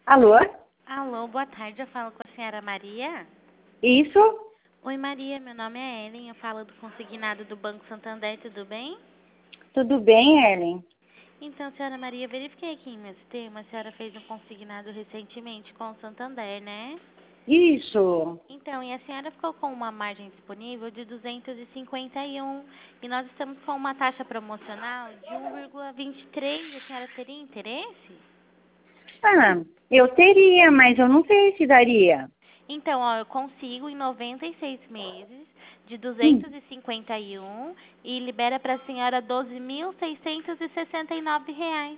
Alô? Alô, boa tarde, eu falo com a senhora Maria. Isso? Oi Maria, meu nome é Ellen, eu falo do consignado do Banco Santander, tudo bem? Tudo bem, Ellen? Então, senhora Maria, verifiquei aqui em meu sistema, a senhora fez um consignado recentemente com o Santander, né? Isso. Então, e a senhora ficou com uma margem disponível de 251 e nós estamos com uma taxa promocional de 1,23. A senhora teria interesse? Ah, eu teria, mas eu não sei se daria. Então, ó, eu consigo em 96 meses de Hum, 251 e libera para a senhora 12.669 reais.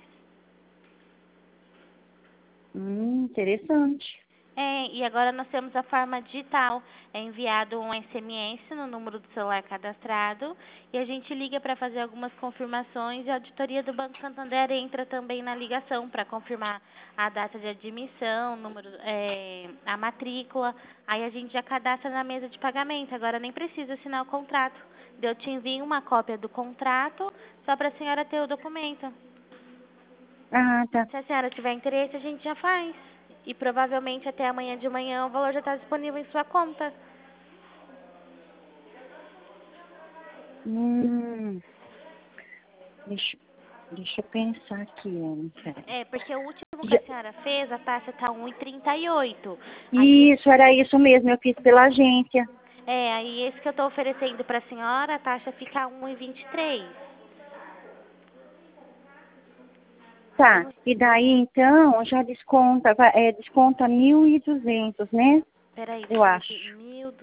interessante. E agora nós temos a forma digital. É enviado um SMS no número do celular cadastrado e a gente liga para fazer algumas confirmações e a auditoria do Banco Santander entra também na ligação para confirmar a data de admissão, a matrícula. Aí a gente já cadastra na mesa de pagamento. Agora nem precisa assinar o contrato. Eu te envio uma cópia do contrato só para a senhora ter o documento. Ah, tá. Se a senhora tiver interesse, a gente já faz. E provavelmente até amanhã de manhã o valor já está disponível em sua conta. Hum, deixa, deixa eu pensar aqui, Ellen, peraí. Porque o último que a Já- senhora fez, a taxa está 1,38. Aí, Isso, era isso mesmo, eu fiz pela agência. aí esse que eu estou oferecendo para a senhora, a taxa fica 1,23. Tá, e daí então já desconta, desconta 1.200, né? Peraí, Eu deixa eu ver aqui. acho.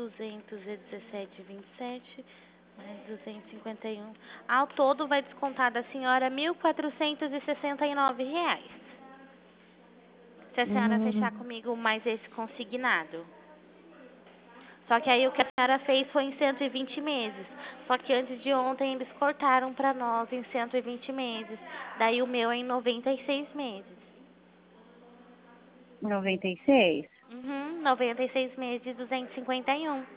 1.217,27 mais 251. Ao todo vai descontar da senhora 1.469 reais. Se a senhora fechar Hum, comigo mais esse consignado. Só que aí o que a senhora fez foi em 120 meses. Só que antes de ontem eles cortaram para nós em 120 meses. Daí o meu é em 96 meses. 96? 96 meses de 251.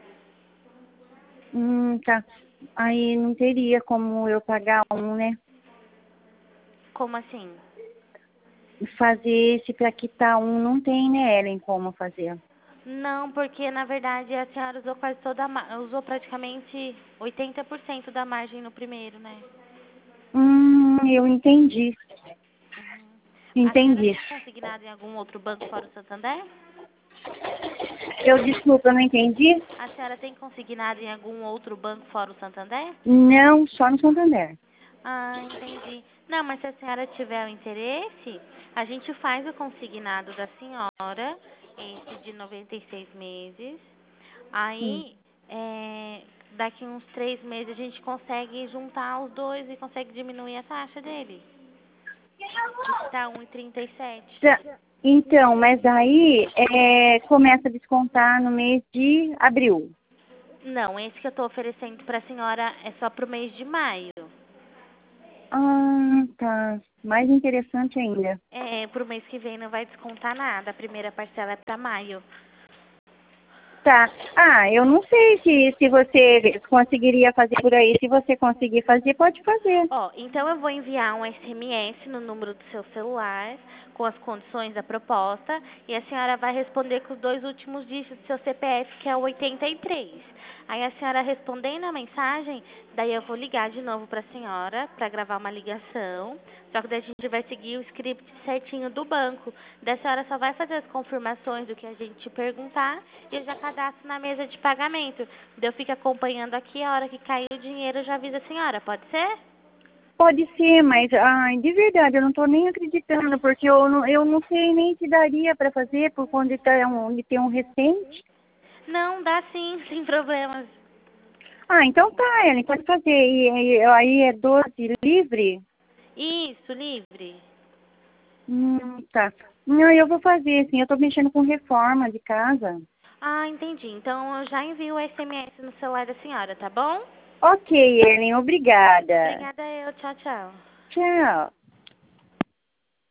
Tá. Aí não teria como eu pagar um, né? Como assim? Fazer esse para quitar um não tem, né, Ellen, como fazer. Não, porque na verdade a senhora usou quase toda usou praticamente 80% da margem no primeiro, né? Eu entendi. A senhora Entendi. tem consignado em algum outro banco fora o Santander? Desculpa, eu não entendi. A senhora tem consignado em algum outro banco fora o Santander? Não, só no Santander. Ah, entendi. Não, mas se a senhora tiver o interesse, a gente faz o consignado da senhora, esse de 96 meses. Hum. Aí, daqui uns 3 meses a gente consegue juntar os dois e consegue diminuir a taxa dele. Do que tá 1,37. Tá. Então, mas aí começa a descontar no mês de abril. Não, esse que eu tô oferecendo pra senhora é só pro mês de maio. Ah, tá. Mais interessante ainda. Pro mês que vem não vai descontar nada. A primeira parcela é pra maio. Tá. Ah, eu não sei se você conseguiria fazer por aí. Se você conseguir fazer, pode fazer. Então eu vou enviar um SMS no número do seu celular com as condições da proposta e a senhora vai responder com os dois últimos dígitos do seu CPF, que é o 83. Aí a senhora respondendo a mensagem, daí eu vou ligar de novo para a senhora para gravar uma ligação. Só que daí a gente vai seguir o script certinho do banco. Daí a senhora só vai fazer as confirmações do que a gente te perguntar e eu já cadastro na mesa de pagamento. Daí eu fico acompanhando aqui, a hora que cair o dinheiro eu já aviso a senhora, pode ser? Pode ser, mas ai, de verdade, eu não estou nem acreditando, porque eu não sei nem se daria para fazer por conta de ter um recente. Não, dá sim, sem problemas. Ah, então tá, Ellen, pode fazer. E aí é 12 livre? Isso, livre. Tá. Não, eu vou fazer, sim. Eu estou mexendo com reforma de casa. Ah, entendi. Então eu já envio o SMS no celular da senhora, tá bom? Ok, Ellen, obrigada. Obrigada eu. Tchau, tchau. Tchau.